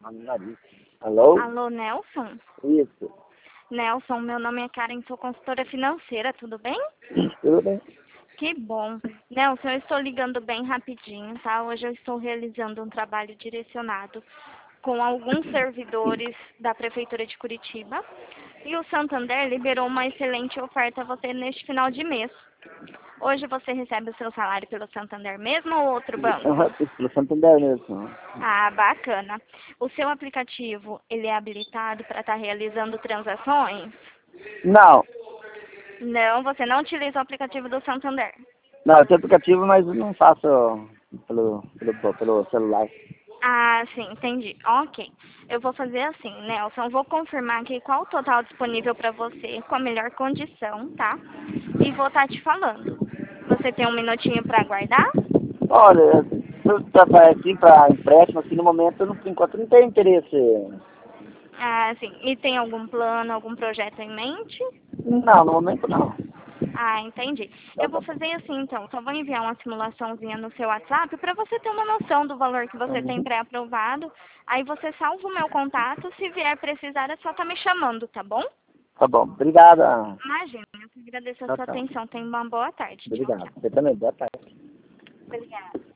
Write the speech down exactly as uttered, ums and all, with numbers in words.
Ah, no nariz. Alô? Alô, Nelson? Isso. Nelson, meu nome é Karen, sou consultora financeira, tudo bem? Tudo bem? Que bom. Nelson, eu estou ligando bem rapidinho, tá? Hoje eu estou realizando um trabalho direcionado com alguns servidores da Prefeitura de Curitiba e o Santander liberou uma excelente oferta a você neste final de mês. Hoje você recebe o seu salário pelo Santander mesmo ou outro banco? Aham, pelo Santander mesmo. Ah, bacana. O seu aplicativo, ele é habilitado para estar realizando transações? Não. Não, você não utiliza o aplicativo do Santander. Não, eu tenho aplicativo, mas não faço pelo, pelo, pelo celular. Ah, sim, entendi. Ok. Eu vou fazer assim, Nelson, vou confirmar aqui qual o total disponível para você, com a melhor condição, tá? E vou estar te falando. Você tem um minutinho para aguardar? Olha, eu trabalho aqui para empréstimo, assim, no momento eu não, por enquanto não tenho interesse. Ah, sim. E tem algum plano, algum projeto em mente? Não, no momento não. Ah, entendi. Então Eu tá vou bom. fazer assim, então. Só vou enviar uma simulaçãozinha no seu WhatsApp para você ter uma noção do valor que você tem Uhum. pré-aprovado. Aí você salva o meu contato. Se vier precisar, é só estar me chamando, tá bom? Tá bom. Obrigada. Imagina. Eu que agradeço a Tchau, sua tchau. atenção. Tenha uma boa tarde. Tchau, Obrigado. tchau. Você também. Boa tarde. Obrigada.